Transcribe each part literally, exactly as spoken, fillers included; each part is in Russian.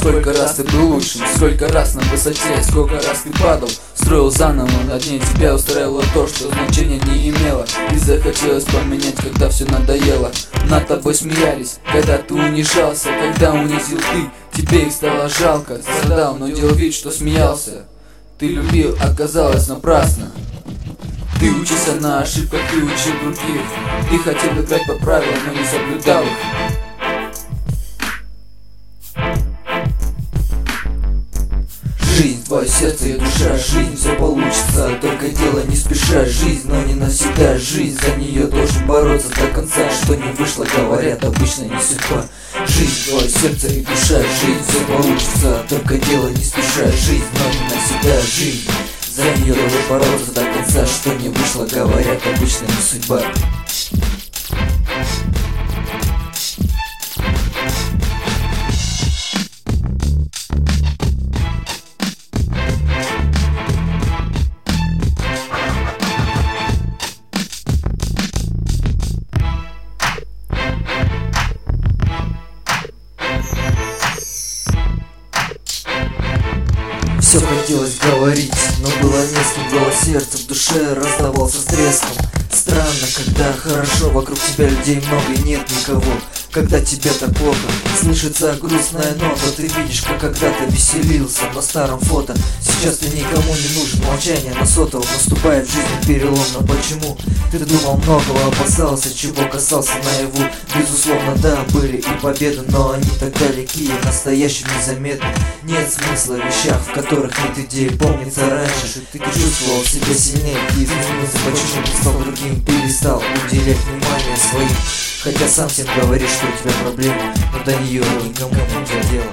Сколько раз ты был лучшим, сколько раз на высоте, сколько раз ты падал, строил заново на дне. Тебя устраивало то, что значения не имело, и захотелось поменять, когда все надоело. Над тобой смеялись, когда ты унижался, когда унизил ты, тебе их стало жалко. Страдал, но делал вид, что смеялся. Ты любил, оказалось напрасно. Ты учился на ошибках, ты учил других. Ты хотел играть по правилам, но не соблюдал их. Жизнь, твое сердце и душа, жизнь, все получится, только дело не спеша. Жизнь, но не навсегда, жизнь, за нее должен бороться до конца. Что не вышло, говорят, обычно не судьба. Жизнь, твое сердце и душа, жизнь, все получится, только дело не спеша. Жизнь, но не навсегда, жизнь, за нее должен бороться до конца. Что не вышло, говорят, обычно не судьба. Все хотелось говорить, но было не с кем, голос сердца в душе раздавался с треском. Странно, когда хорошо, вокруг тебя людей много и нет никого. Когда тебе так плохо, слышится грустная нота. Ты видишь, как когда-то веселился на старом фото. Сейчас ты никому не нужен, молчание на сотовом. Наступает в жизни перелом, но почему? Ты думал многого, опасался, чего касался наяву. Безусловно, да, были и победы, но они так далеки и настоящим незаметны. Нет смысла в вещах, в которых нет идей. Помнится раньше, ты чувствовал себя сильнее. Ты изменился, почему ты стал другим, перестал уделять внимание своим. Хотя сам всем говоришь, что у тебя проблемы, но до нее никому не дело.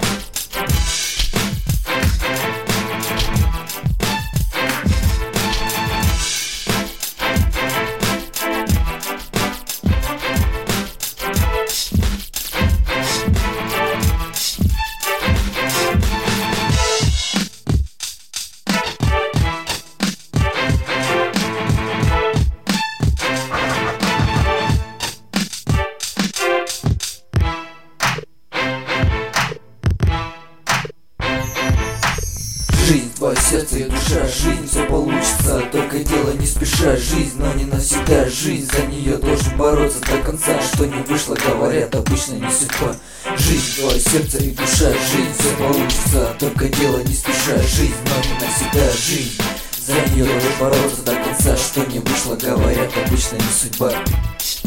Жизнь, твое сердце и душа, жизнь, все получится, только дело не спеша. Жизнь, но не навсегда, жизнь, за нее должен бороться до конца. Что не вышло, говорят, обычно не судьба. Жизнь, твое сердце и душа, жизнь, все получится, только дело не спеша. Жизнь, но не навсегда, жизнь, за нее должен бороться до конца. Что не вышло, говорят, обычно не судьба.